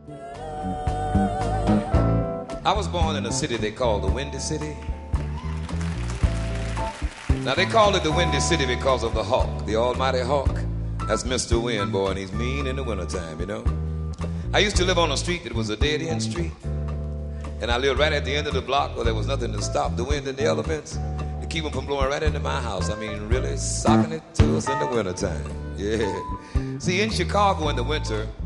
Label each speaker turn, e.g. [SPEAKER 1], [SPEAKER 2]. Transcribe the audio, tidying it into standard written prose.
[SPEAKER 1] I was born in a city they call the Windy City. Now they call it the Windy City because of the hawk, the almighty hawk. That's Mr. Wind, boy, and he's mean in the wintertime, you know. I used to live on a street that was a dead-end street. And I lived right at the end of the block where there was nothing to stop the wind and the elements to keep them from blowing right into my house. I mean, really socking it to us in the wintertime. Yeah. See, in Chicago in the winter,